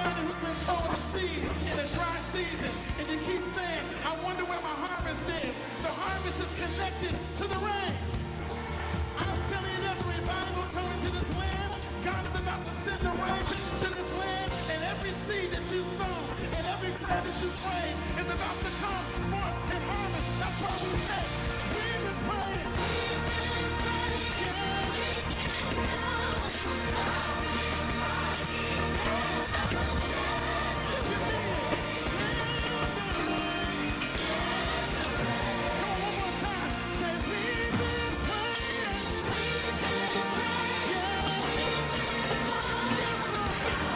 Somebody who's been sowing a seed in a dry season, and you keep saying, I wonder where my harvest is. The harvest is connected to the rain. I'm telling you, there's a revival coming to this land. God is about to send the rain to this land, and every seed that you sow and every prayer that you pray is about to come forth in harvest. That's why we say, we've been praying. We've been praying. Come on, one more time. Say, we've been praying. We've been praying. Yes, Lord.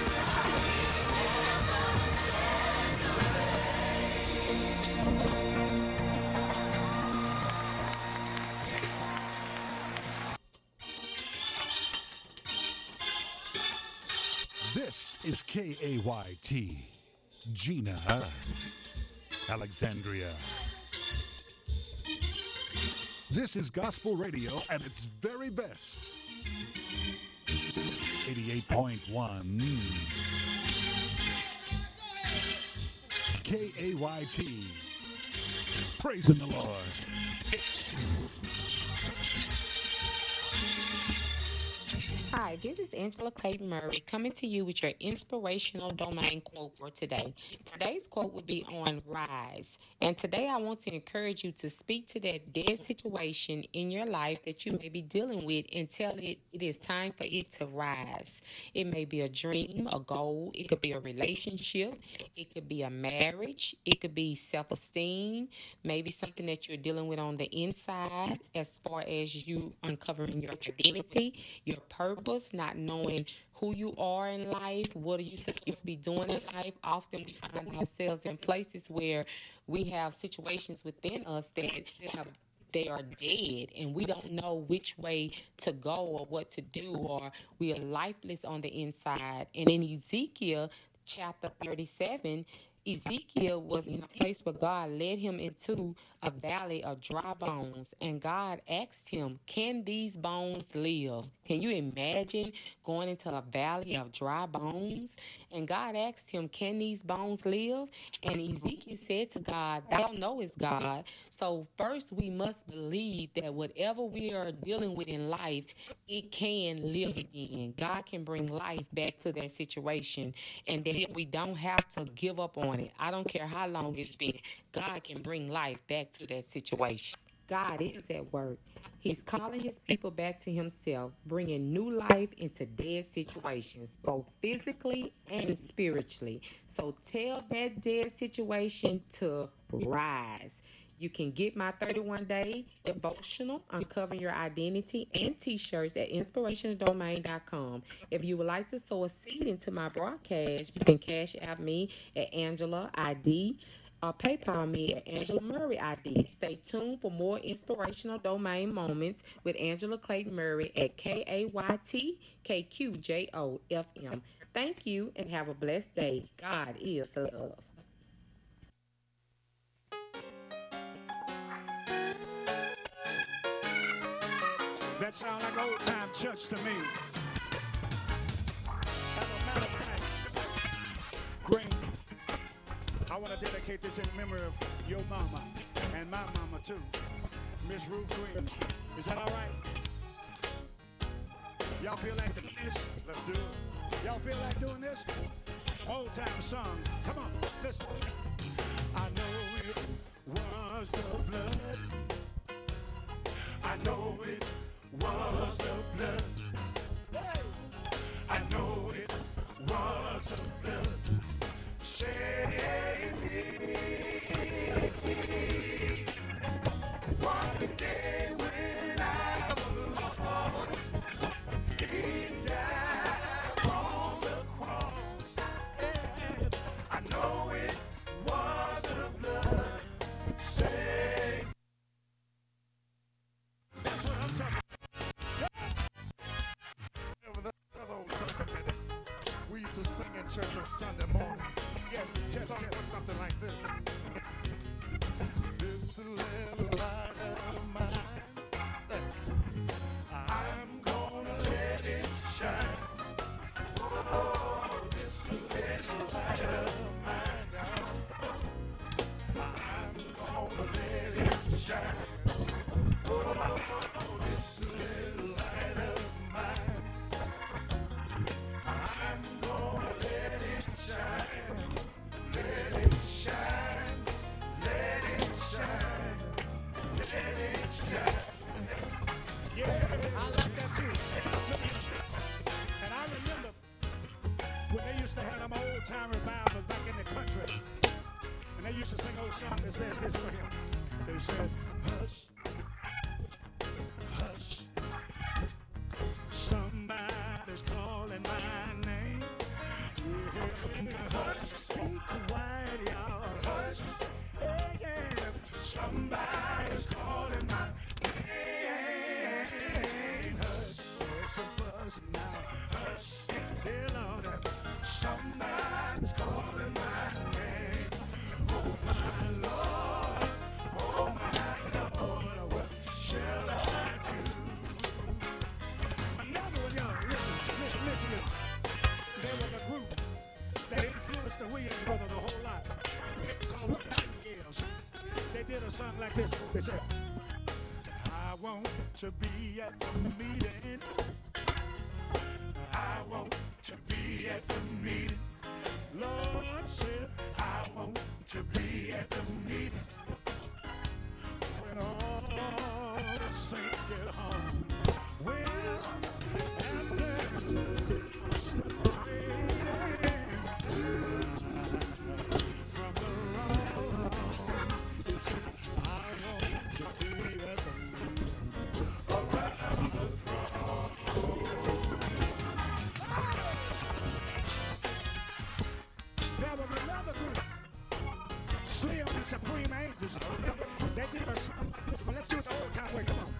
This is KAYT, Gina, Alexandria. This is gospel radio at its very best. 88.1 KAYT. Praising the Lord. Hi, this is Angela Clayton Murray coming to you with your inspirational domain quote for today. Today's quote will be on rise. And today I want to encourage you to speak to that dead situation in your life that you may be dealing with and tell it is time for it to rise. It may be a dream, a goal, it could be a relationship, it could be a marriage, it could be self esteem, maybe something that you're dealing with on the inside as far as you uncovering your identity, your purpose, not knowing who you are in life, what are you supposed to be doing in life. Often we find ourselves in places where we have situations within us that have they are dead and we don't know which way to go or what to do, or we are lifeless on the inside. And in Ezekiel chapter 37, Ezekiel was in a place where God led him into a valley of dry bones, and God asked him, can these bones live? Can you imagine going into a valley of dry bones? And God asked him, can these bones live? And Ezekiel said to God, thou knowest, God. So first we must believe that whatever we are dealing with in life, it can live again. God can bring life back to that situation, and that we don't have to give up on it. I don't care how long it's been. God can bring life back to that situation. God is at work. He's calling his people back to himself, bringing new life into dead situations, both physically and spiritually. So tell that dead situation to rise. You can get my 31-day devotional, Uncovering Your Identity, and t-shirts at inspirationaldomain.com. If you would like to sow a seed into my broadcast, you can cash out me at Angela ID or PayPal me at Angela Murray ID. Stay tuned for more inspirational domain moments with Angela Clayton Murray at KAYTKQJOFM. Thank you and have a blessed day. God is love. That sound like old time church to me. As a matter of fact, Green, I want to dedicate this in memory of your mama and my mama too, Miss Ruth Green. Is that all right? Y'all feel like doing this? Let's do it. Y'all feel like doing this? Old time song. Come on, listen. I know it was the blood. I know it was the blood. Hey! I know it was the blood. Shed one day when I was lost, he died on the cross. And I know it was I like that too. And I remember when they used to have them old time revivals back in the country, and they used to sing old song that says this right here. They said, hush, hush, somebody's calling my name. Yeah, hush, be quiet, y'all. Hush, yeah, yeah, somebody's calling my name. Hush, there's a fuss now. Hush, dear Lord, somebody's calling my name. Oh my Lord, oh my Lord, what shall I do? Another one, y'all, listen. There was a group that influenced the Williams brothers a whole lot called the Nightingales. They did a song like this. They said, I want to be at the meeting. I want to be at the meeting. Lord said, I want to be at the meeting. When all the saints get home. Well, after from the wrong, I want to be at the meeting. There was another group, Slim and Supreme Angels. They did a song like this, but let's do it the old time way. Come on.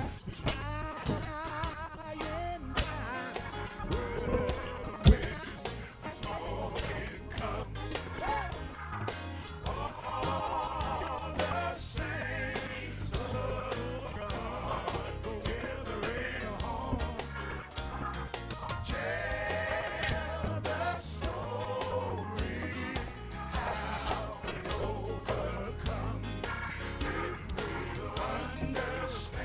By and by, morning come, all the saints of God go gathering home. Tell the story how they overcome. Then we'll understand.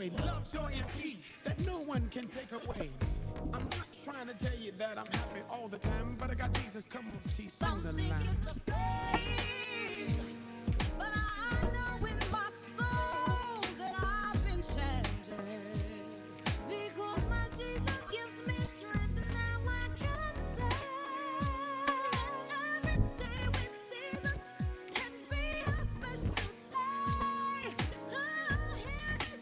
joy, love, joy, and peace that no one can take away. I'm not trying to tell you that I'm happy all the time, but I got Jesus. Come on, T, sing the line. It's a phase, but I know in my soul that I've been changing because my Jesus gives me strength, and now I can say every day with Jesus can be a special day. Oh, hear me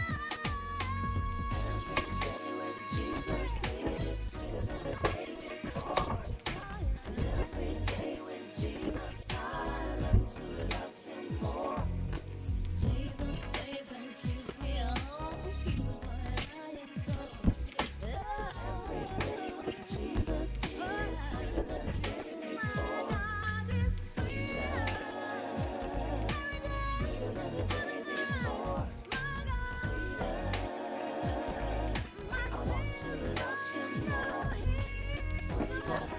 Jesus saves and keeps me on. He's the one I am called. Every day with Jesus is sweeter than a baby. My God is sweeter. Every day, every night. My God, my sin, my God, He's the one.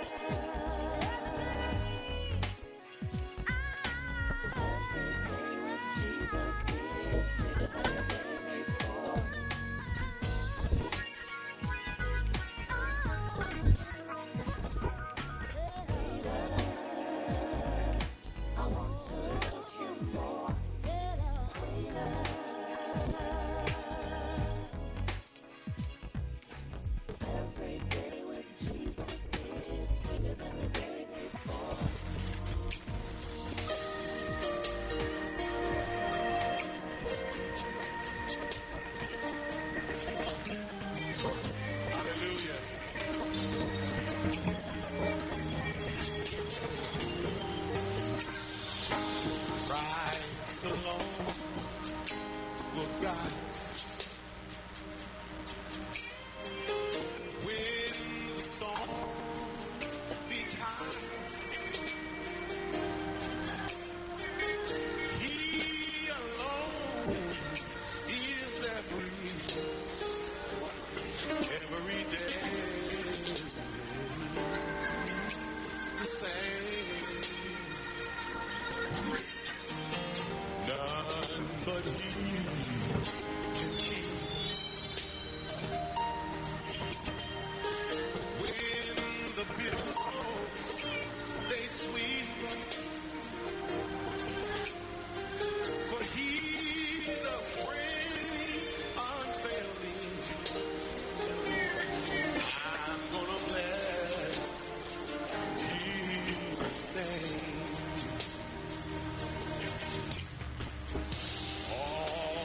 Hallelujah. Christ alone will guide us when the storms beat tides. He alone is every day the same. None but He can keep us when the billows they sweep us. For He's a friend unfailing. I'm gonna bless His name.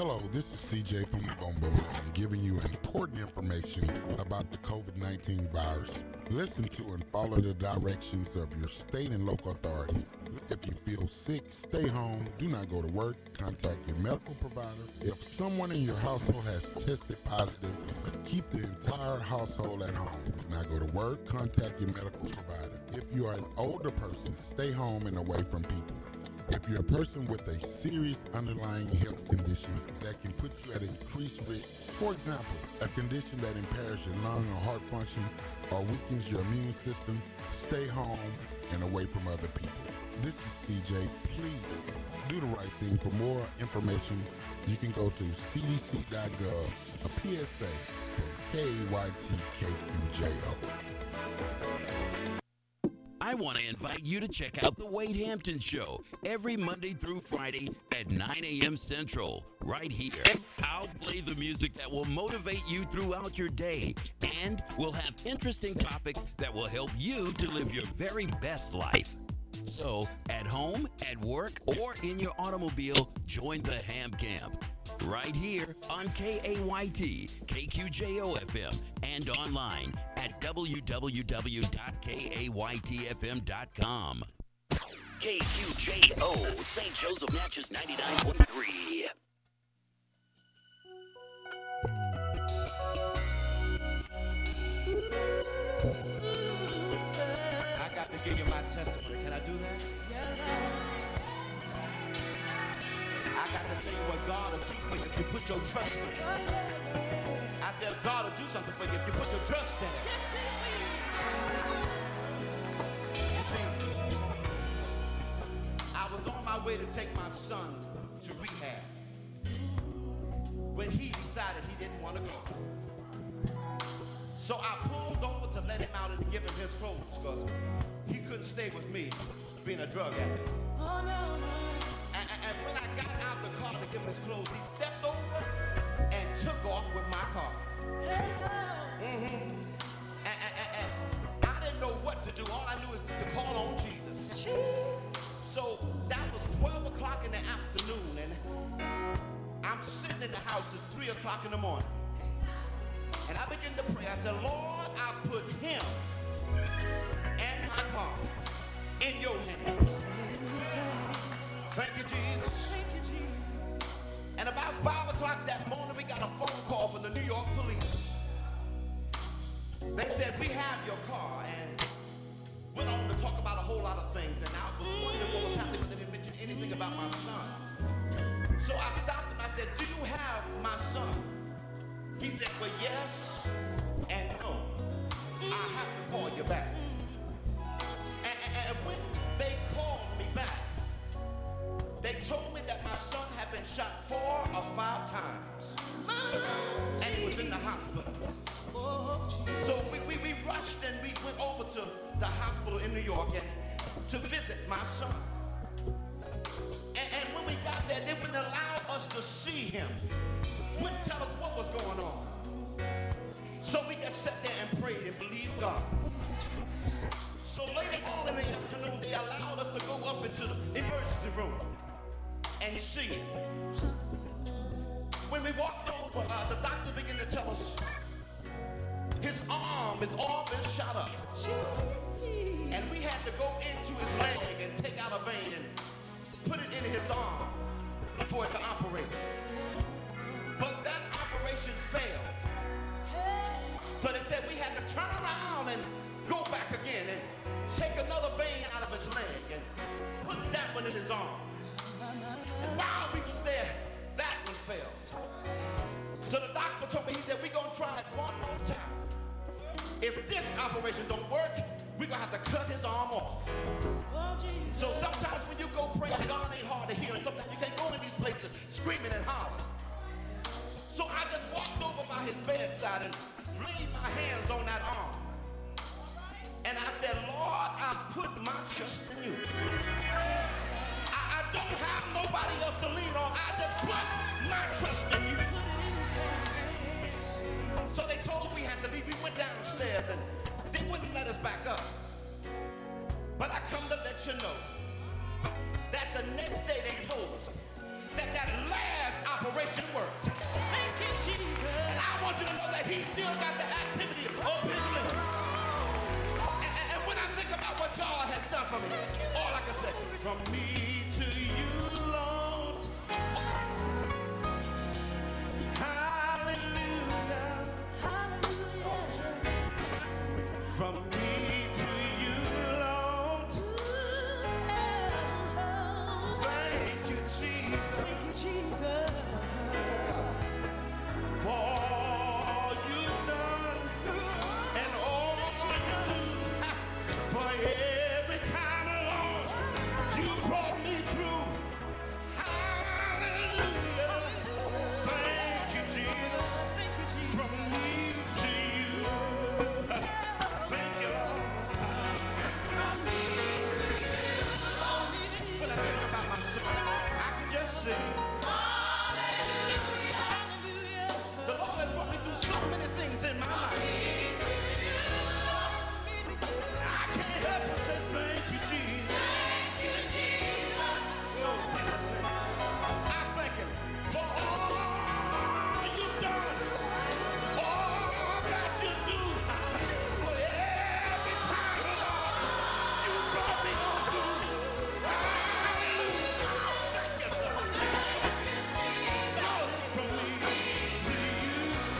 Hello, this is CJ from the Boom Boom. I'm giving you important information about the COVID-19 virus. Listen to and follow the directions of your state and local authorities. If you feel sick, stay home. Do not go to work. Contact your medical provider. If someone in your household has tested positive, keep the entire household at home. Do not go to work. Contact your medical provider. If you are an older person, stay home and away from people. If you're a person with a serious underlying health condition that can put you at increased risk, for example, a condition that impairs your lung or heart function or weakens your immune system, stay home and away from other people. This is CJ. Please do the right thing. For more information, you can go to cdc.gov, a PSA from KAYTKQJO. I want to invite you to check out The Wade Hampton Show every Monday through Friday at 9 a.m. Central, right here. I'll play the music that will motivate you throughout your day, and we'll have interesting topics that will help you to live your very best life. So, at home, at work, or in your automobile, join the Ham Camp. Right here on KAYT, KQJO FM, and online at www.kaytfm.com. KQJO, St. Joseph Natchez 99.3. I got to give you my testimony. Can I do that? I got to tell you what God will do for you if you put your trust in it. I said God will do something for you if you put your trust in it. You see, I was on my way to take my son to rehab when he decided he didn't want to go. So I pulled over to let him out and give him his clothes because he couldn't stay with me being a drug addict. Oh, no. And when I got out the car to give him his clothes, he stepped over and took off with my car. And I didn't know what to do. All I knew is to call on Jesus. So that was 12 o'clock in the afternoon, and I'm sitting in the house at 3 o'clock in the morning. And I began to pray. I said, Lord, I put him and my car in your hands. Thank you, Jesus. And about 5 o'clock that morning, we got a phone call from the New York police. They said, we have your car, and went on to talk about a whole lot of things. And I was wondering what was happening, but they didn't mention anything about my son. So I stopped him. I said, do you have my son? He said, well, yes and no. I have to call you back. And when they called me back, they told me that my son had been shot 4 or 5 times. And he was in the hospital. So we rushed and we went over to the hospital in New York and to visit my son. And when we got there, they wouldn't allow us to see him. Wouldn't tell us what was going on. So we just sat there and prayed and believed God. So later on in the afternoon, they allowed us to go up into the emergency room and see him. When we walked over, the doctor began to tell us his arm has all been shot up. And we had to go into his leg and take out a vein and put it in his arm before it could operate. But that operation failed. So they said we had to turn around and go back again and take another vein out of his leg and put that one in his arm. And while we was there, that one failed. So the doctor told me, he said, we're going to try it one more time. If this operation don't work, we're going to have to cut his arm off. So sometimes when you go pray, God ain't hard to hear, and sometimes you can't go to these places screaming and hollering. So I just walked over by his bedside and laid my hands on that arm. And I said, Lord, I put my trust in you. I don't have nobody else to lean on. I just put my trust in you. So they told us we had to leave. We went downstairs and they wouldn't let us back up. But I come to let you know that the next day they told us that last operation worked. Thank you, Jesus. And I want you to know that he still got the activity of his limbs. And when I think about what God has done for me, all I can say, from me to you, Lord, hallelujah. From me to you, Lord, thank you, Jesus. Thank you, Jesus. For all you've done and all you do. For every time, Lord, you brought me through. Hallelujah. Thank you, Jesus. Thank you, Jesus. From me to you. Thank you, Lord. When I think about my son, I can just sing. The Lord has brought me through so many things in my life. I can't help but say thank you, Jesus. Oh, I thank him for all you've done, all that you do, for every time, Lord, you brought me on through. Hallelujah. Thank you, Lord. Lord, it's from me to you.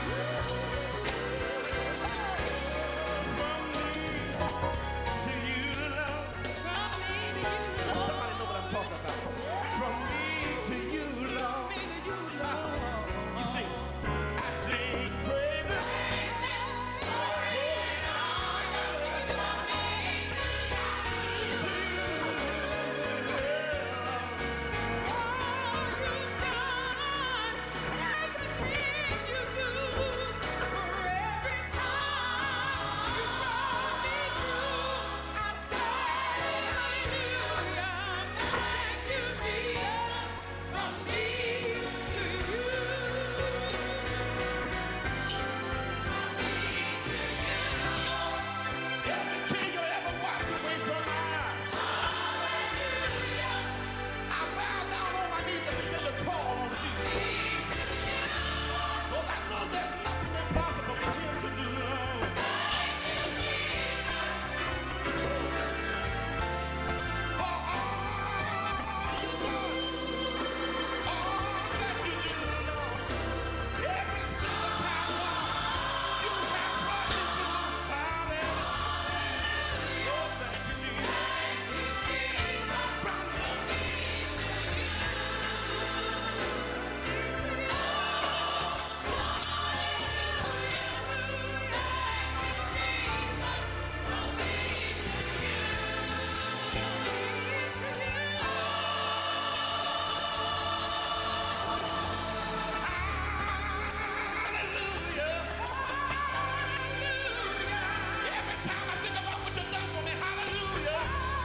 From me to you, Lord. Somebody know what I'm talking about. From me to you, Lord. You see, I sing praises. Every tear you ever wiped away from my eyes. I bow down on my knees and begin to call on Jesus. Because I know there's nothing impossible for him to do. For all you do, all that you do, Lord, every single time, Lord, you have brought me through. Hallelujah. Oh, thank you, Jesus. From me. Hallelujah. Every time I think about what you've done for me, hallelujah.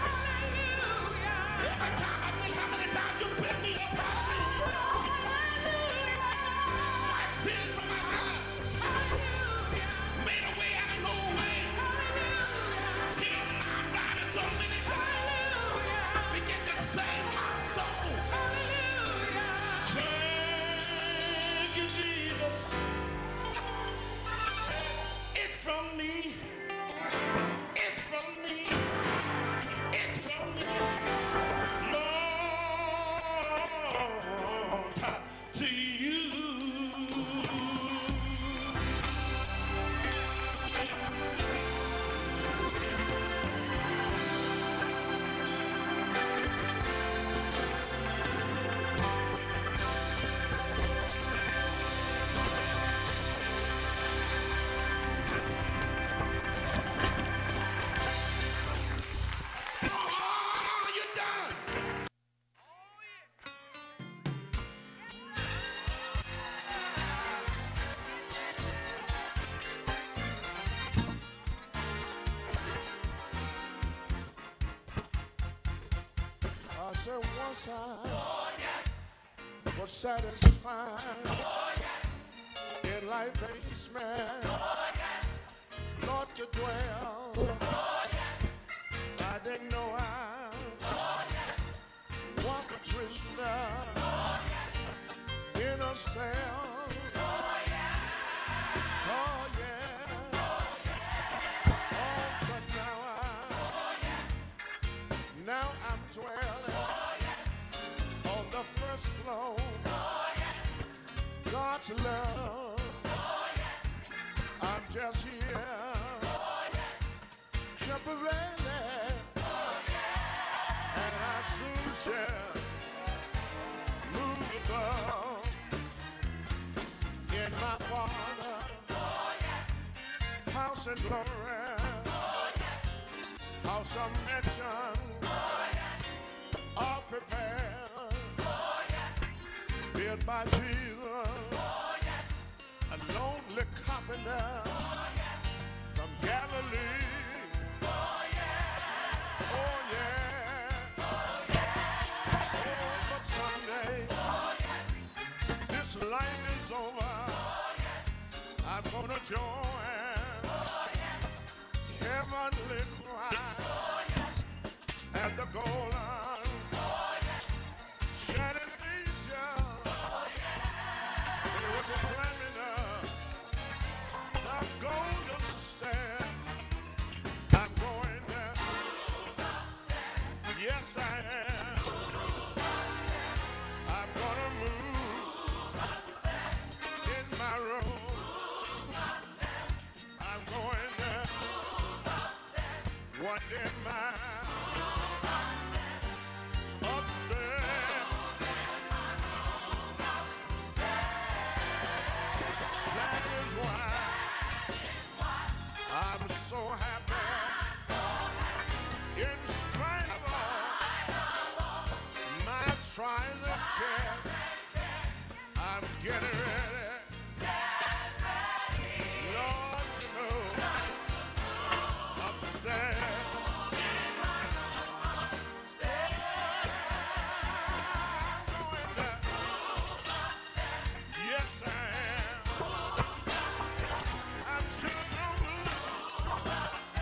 Every time I think how many times you picked me up, hallelujah. Wipe tears from my eyes. Made a way out of no way. Healed my body so many times. Begin to save my soul. Thank you, Jesus. It's from me. It's from me. It's from me. Lord, to you. For all you done. I said once I was satisfied in life makes man, Lord, to dwell. I didn't know I was a prisoner yourself. Oh, yeah. Oh, but now I'm dwelling on the first floor. God's love. I'm just here temporarily, and I soon shall move above in my Father's house and glory, house of mansion, all prepared, built by Jesus, a lonely carpenter from Galilee. Oh yeah. Oh, but someday this life is over. I'm gonna join heavenly choir at the golden shining angel. They will be climbing up the golden stair. I'm going there. Yes, I am. I'm gonna move in my room. I'm going there. One day my upstairs. That is why I'm so happy. In spite of all my trying to care, I'm getting ready. Lord, you know, upstairs. I'm going there. Yes, I am. I'm sure gonna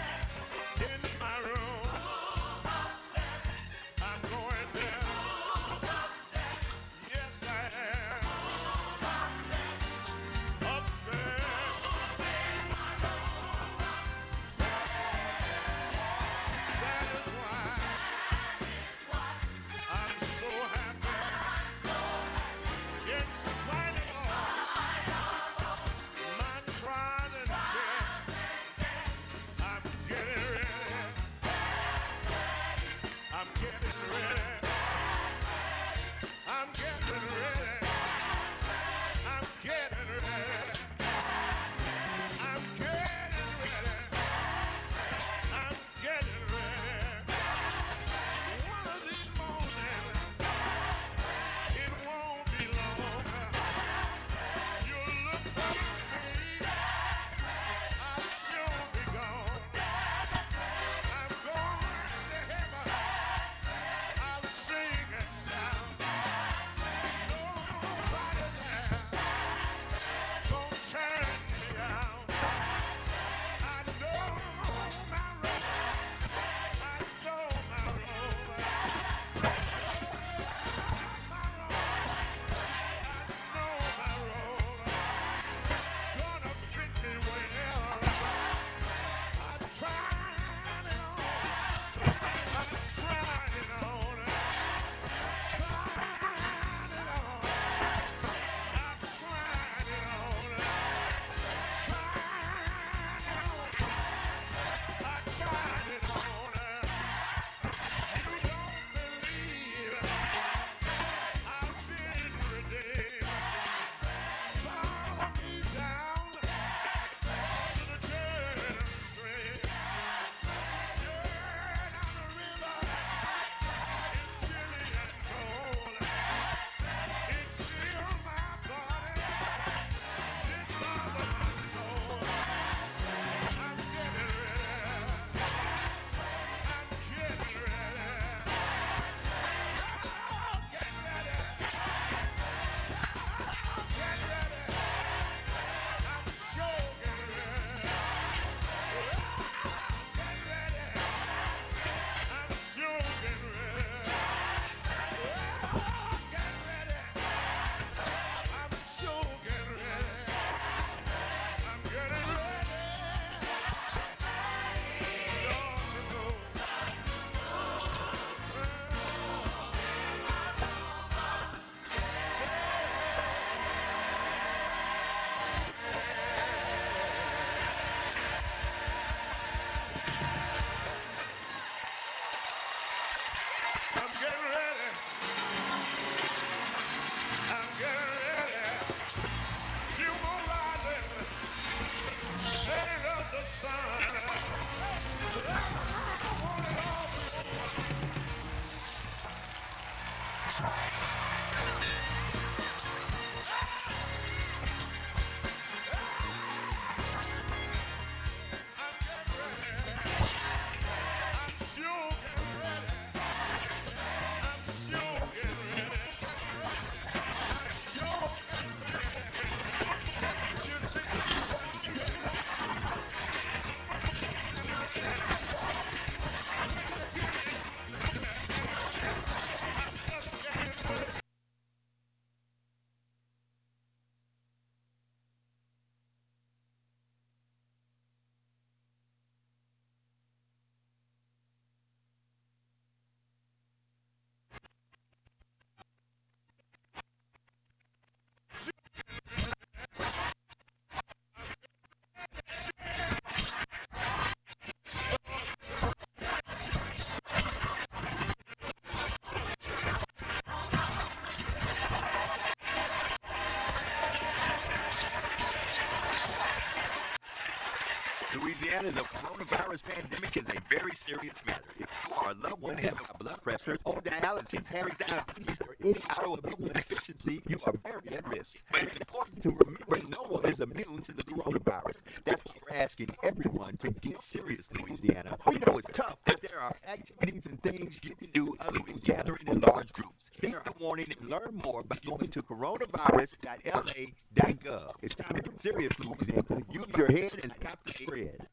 Louisiana, the coronavirus pandemic is a very serious matter. If you or a loved one has high blood pressure or dialysis, having diabetes, or any autoimmune deficiency, you are very at risk. But it's important to remember no one is immune to the coronavirus. That's why we're asking everyone to get serious, Louisiana. We know it's tough, but there are activities and things you can do other than gathering in large groups. Hear the warning and learn more by going to coronavirus.la.gov. It's time to get serious, Louisiana. Use your head and stop the spread.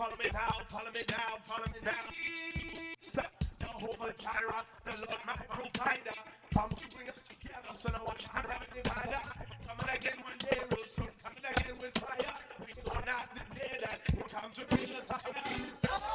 follow me now, follow me now, follow me now. Jehovah Jireh, the Lord my provider. Come to bring us together so no one can have a divider. Coming again one day real soon, coming again with fire. We gone out the day that will come to bring us higher.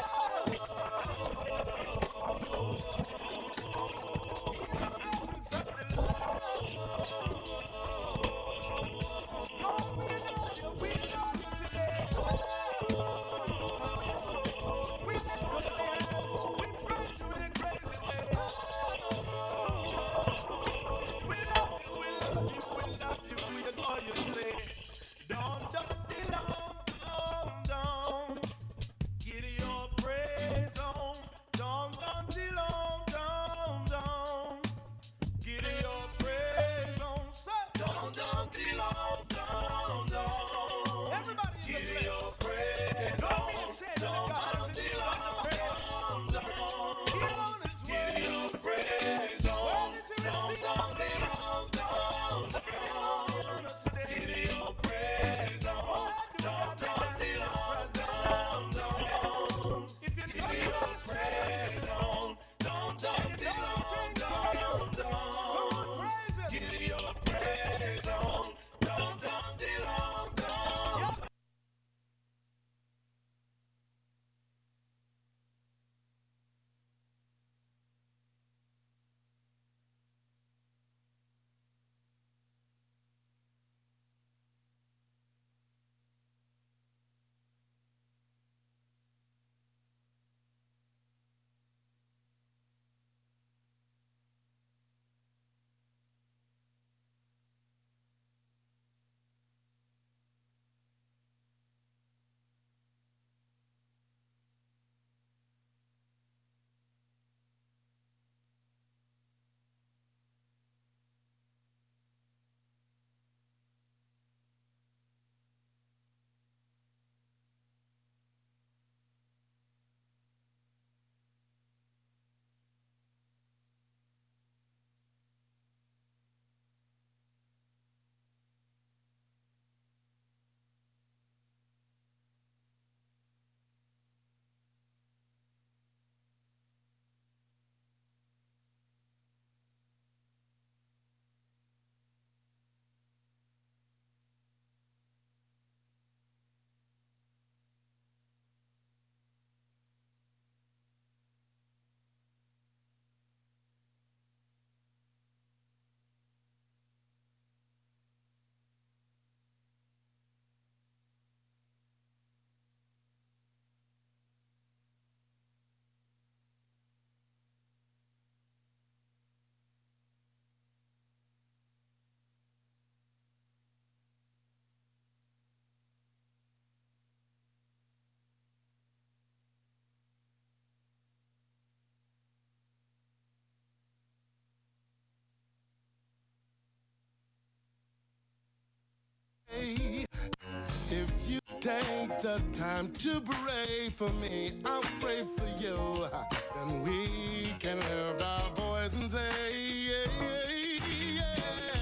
If you take the time to pray for me, I'll pray for you. Then we can lift our voice and say, yeah, yeah.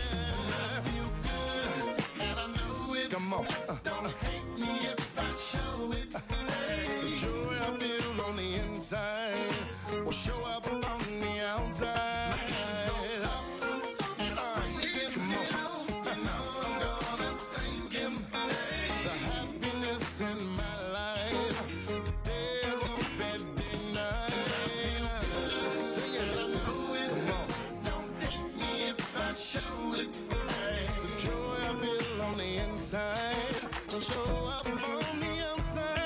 I feel good, and I know it. Come on, don't hate me if I show it. The joy I feel on the inside will show up on the outside. Show up on the outside.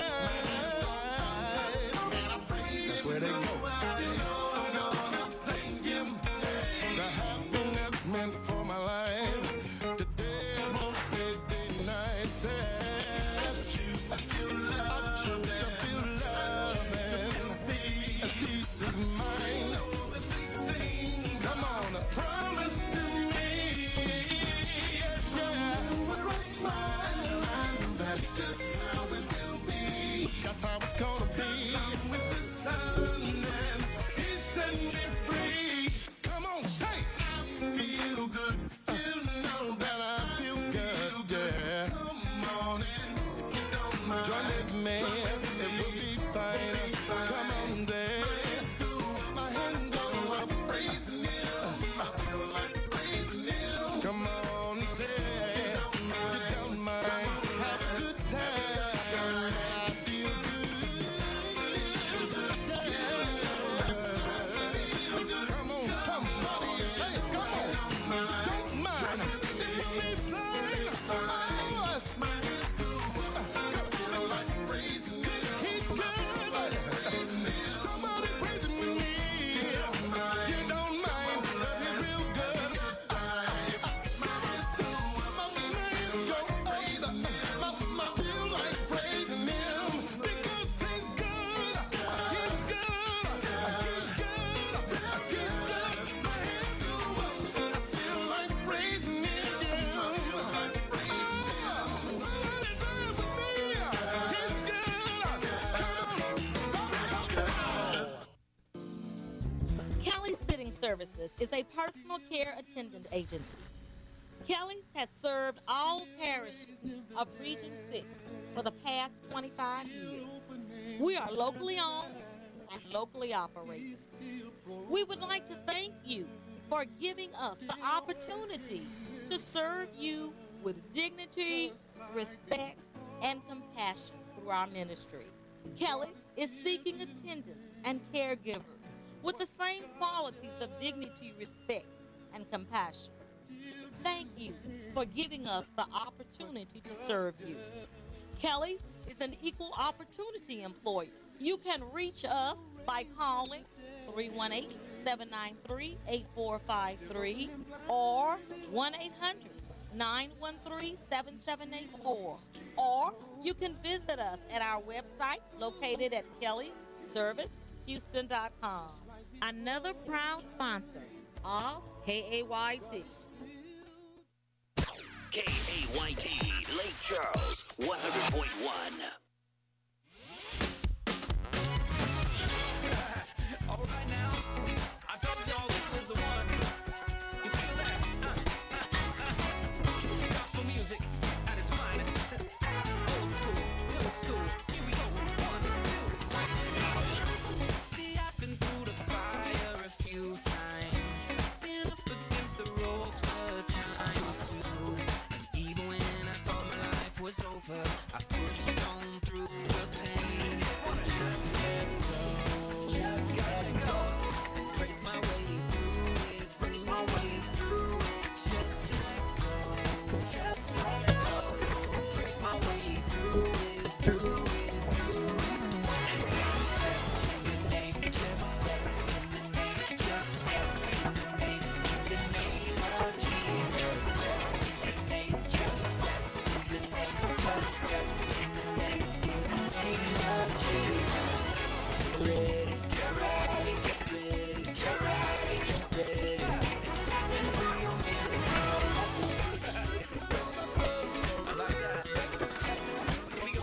That's where they go. I'm gonna thank him. The happiness meant for my life. Today won't be denied. I feel love. I choose to feel love. And peace is mine. Come on, a promise to me. Yeah. Smile. That's how it will be. That's how it's gonna be. I'm with the sun and he set me free. Come on, say I feel good. Services is a personal care attendant agency. Kelly's has served all parishes of Region 6 for the past 25 years. We are locally owned and locally operated. We would like to thank you for giving us the opportunity to serve you with dignity, respect, and compassion through our ministry. Kelly is seeking attendants and caregivers with the same qualities of dignity, respect, and compassion. Thank you for giving us the opportunity to serve you. Kelly is an equal opportunity employer. You can reach us by calling 318-793-8453 or 1-800-913-7784. Or you can visit us at our website located at kellyservicehouston.com. Another proud sponsor of KAYT. KAYT, Lake Charles, 100.1. All right now, I told y'all this is the one. You feel that? Gospel music at its finest. Old school, new school. Here we go. 1, 2. See, I've been through the fire a few times. Been up against the ropes a time or two. And even when I thought my life was over, I pushed on through the pain. Just let go. Just let go. Praise my way through it. Praise my way through it. Just let go. Just let go. Praise my way through it. Through it. Through it. And just step in the name. Just step in the name. Just step in the name. In the name of Jesus. Step in the name. Just step in the name. Just step in the name. In the name of Jesus. Get ready. Get ready. Get ready. Get ready. Get ready. It's stepping through your miracle. I like that. Here we go.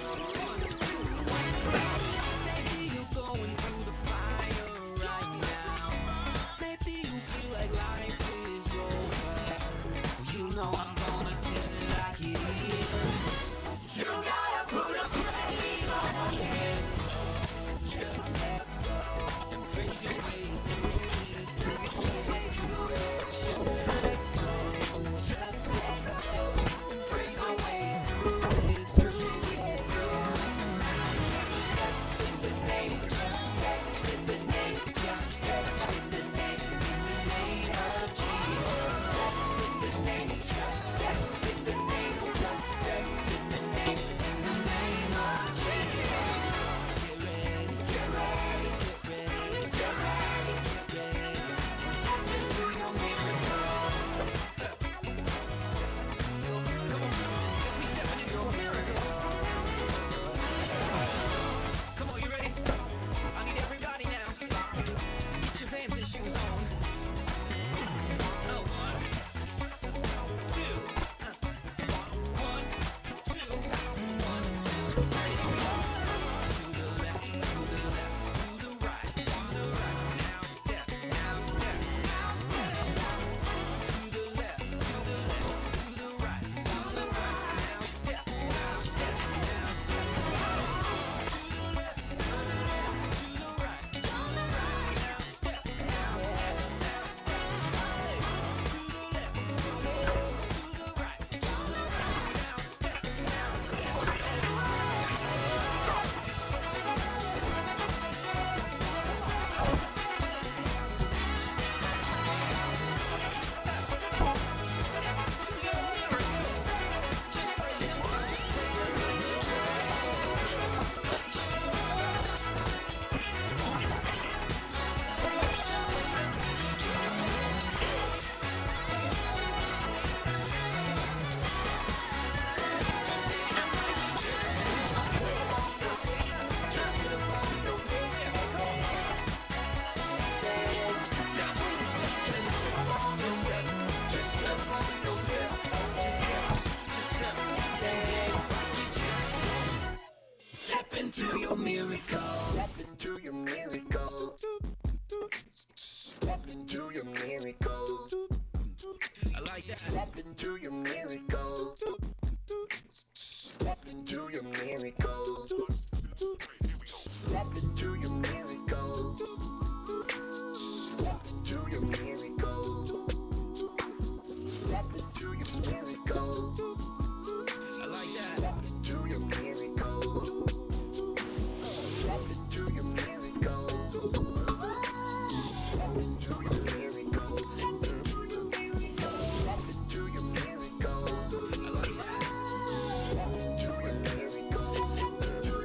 Maybe you're going through the fire right now. Maybe you feel like life is over. Well, you know I'm gonna tell it like it is. You gotta put a praise on my head. Just let go and praise your way through it. Praise your way through it. Just let go. Just let go and praise your way through it. Through it. Through it. Just step in the name. Just step in the name. Just step in the name. In the name of Jesus. Step in the name. Just step in the name. Just step in the name. In the name of Jesus. Get ready. Get ready. Get ready. Get ready. Get ready. And step into your miracle. Come on. We stepping into a miracle. Come on, you ready? I need everybody now. Get your dancing shoes on. Oh, 1, 2. 1, 2. 1, 2. Ready? Here we go. To the left, to the left, to the right, to the right. Now step, now step, now step. To the left, to the left, to the right, to the right. Now step, now step, now step. To the left, to the left, to the right, to the right. Now step, now step, now step. To the left, to the left, to the right, to the right. Now step, now step. Step into your miracle. Step into your miracle. Step into Step into your miracles. Step into your miracles. Step into your miracles. Step into your miracles. Step into your miracles. I like that. Step into your miracles. Step into your miracles. Step into your miracles. Step into your miracles. Step into your miracles. I like that. Step into your miracles. Step into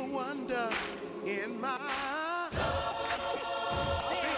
wonder in my